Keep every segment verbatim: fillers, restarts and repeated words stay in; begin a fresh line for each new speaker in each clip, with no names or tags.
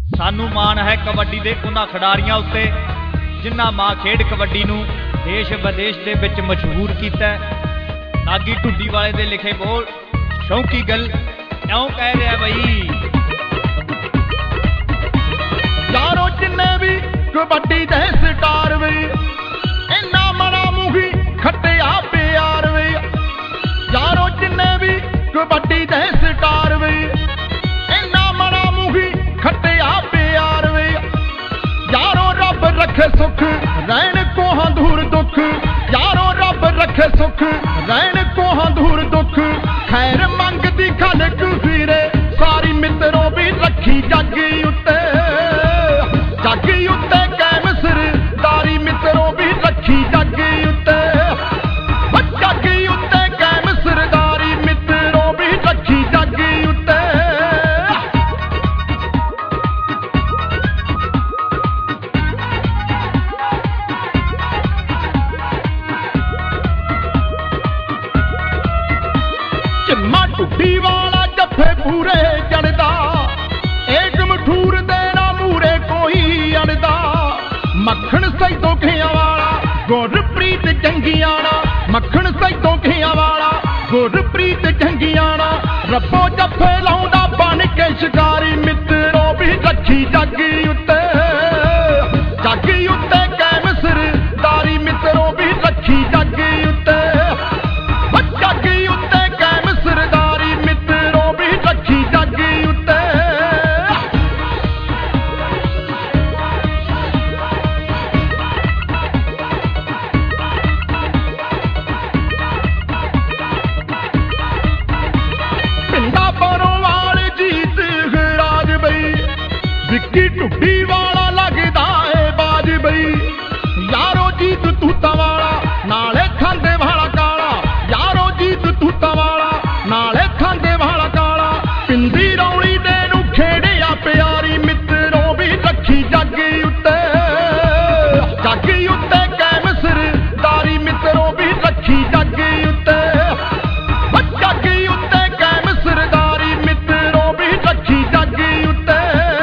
सानू माण है कबड्डी दे उन्हां खिडारियां उत्ते जिन्हां मां खेड कबड्डी नूं देश विदेश दे विच मशहूर कीता। नागी ढुंडी वाले दे लिखे बोल शौकी गल क्यों कह रहा बई
यारों जिन्ने भी कबड्डी दे स्टार वे इन्ना मना मुही खट्टे आ प्यार वे। यारों जिन्ने भी कबड्डी दे स्टार वे इन्ना मना मुही खट्टे आ प्यार वे। यारों रब रखे सुख रहन कोहां दूर दुख। यारों रब रखे सुख रहन कोहां दूर दुख। खैर मंगदी खालक वीरे सारी मित्रों भी रखी जागी उत्ते जागी उत्ते कैम सरदारी मित्रों भी रखी जागी उत्ते जागी उत्ते कैम सरदारी मित्रों भी रखी जागी उत्ते। चिम्मा टुड्डी वाला जफे पूरे जनदा एक मठूर देना मूरे कोई अड़दा। मक्खन सैदों खिया वाला गुरप्रीत जंगियाना मक्खन सैदों खिया वाला गुरप्रीत जंगियाना। रब्बो जफे लाउंदा बन के शिकारी मित्रों भी रखी जागी उत्ते जागी उत्ते कैम सरदारी मित्रों भी रखी जागी उत्ते जागी उत्ते कैम सरदारी मित्रों भी रखी जागी उत्ते। पिंडा बरोवाल जीत राज बई विक्की टुड्डी वाला लगदा है बाज बई। यारो जीत तूता वाला नाले खांदे वाला काला। यारो जीत तूता वाला नाले खांदे वाला काला। पिंदी रौली दे नू खेड़िया प्यारी मित्रों भी रखी जागी उत्ते जागी उत्ते कैम सरदारी मित्रों भी रखी जागी उत्ते जागी उत्ते कैम सरदारी मित्रों भी रखी जागी उत्ते।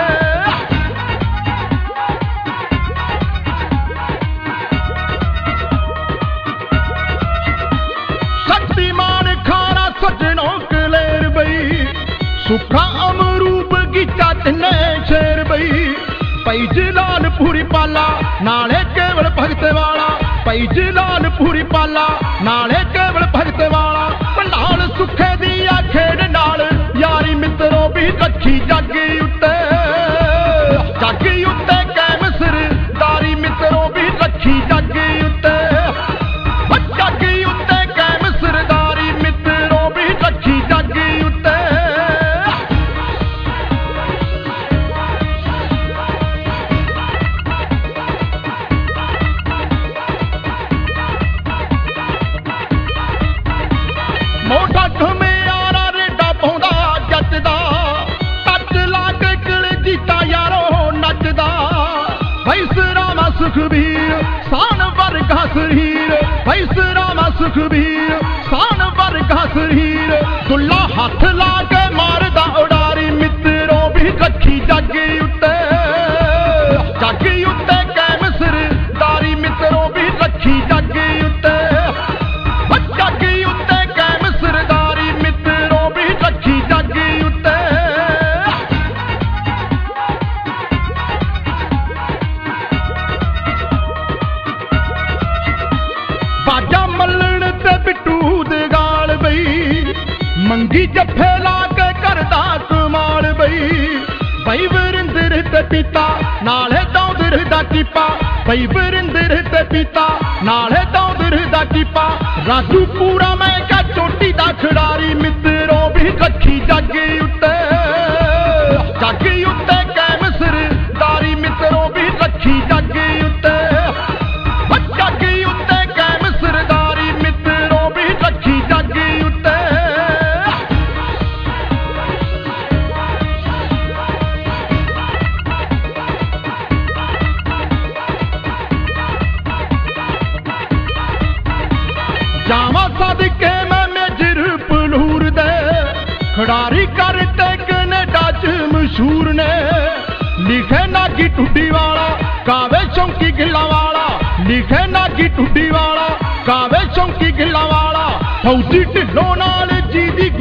शक्तिमान खाना सजनों कलेर बई सुखा अमरूप गीचा तिन्ने शेर बई। पई जिलान पूरी पाला नाले केवल भगत वाला। पई जिलान पूरी पाला नाले केवल भगत वाला। पंडाल सुखे दिया खेड़ नाल यारी मित्रों भी रखी जागी उत्ते जागी उत्ते कैम सरदारी मित्रों भी रखी जागी उत्ते जागी उत्ते कैम सरदारी मित्रों भी रखी जागी उत्ते। मोटा घुमियारा रेडा पाउंदा जचदा टच ला के किले जीता यारो नचदा। भैसरामा सुखबीर शान वर्गा शरीर भैसरामा सुखबीर शान वर्गा शरीर। दुल्ला हाथ ला के मारदा उडारी मित्रों भी रखी जागी उत्ते जागी उत्ते कैम सरदारी मित्रों भी रखी जागी उत्ते जागी उत्ते कैम सरदारी मित्रों भी रखी जागी उत्ते। बाजा मल्लण ते बिट्टू दे गाल बई मंगी जफे ला के करदा कमाल बई। बई वरिंदर ते पीता नाले दौदर दा कीपा। बई वरिंदर ते पीता नाले दौदर दा कीपा। राजू पूरा मैं क्या चोटी दा खिडारी मित्रों भी रखी जागी उत्ते जागी उत्ते कैम सरदारी मित्रों भी रखी जागी उत्ते जागी उत्ते कैम सरदारी मित्रों भी रखी जागी उत्ते। जावा सदके मैं मेजर पलूर दे खिडारी करते कनेडा च मशहूर ने। ਗਿੱਲਾਂ ਵਾਲਾ ਫੌਜੀ ਢਿੱਲੋਂ ਨਾਲ ਜੀ ਦੀ